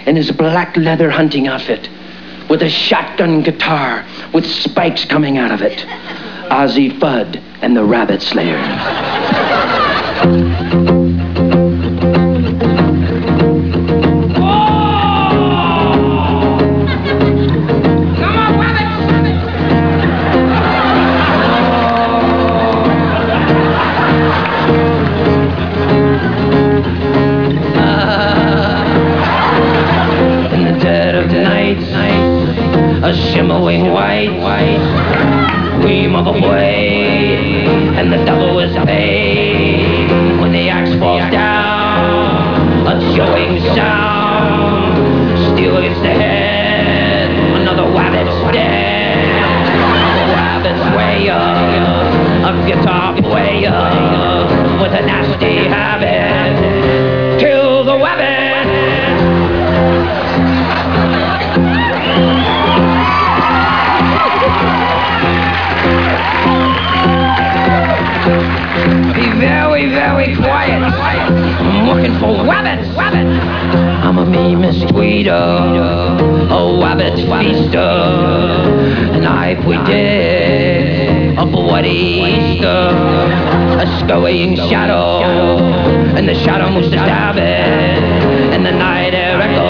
in his black leather hunting outfit, with a shotgun guitar with spikes coming out of it. Ozzie Fudd and the Rabbit Slayers. A shimmering white gleam of a blade, and the devil is paid when the axe falls down. A chilling sound, steel against the head, another rabbit's dead. The rabbit's way a guitar player with a nasty habit. Kill the rabbit! Be very, very quiet. I'm looking for rabbits. I'm a mean mistreater, a rabbit feaster, and I predict a bloody Easter, a scurrying shadow, and the shadow moves to stab it, and the night air echoes.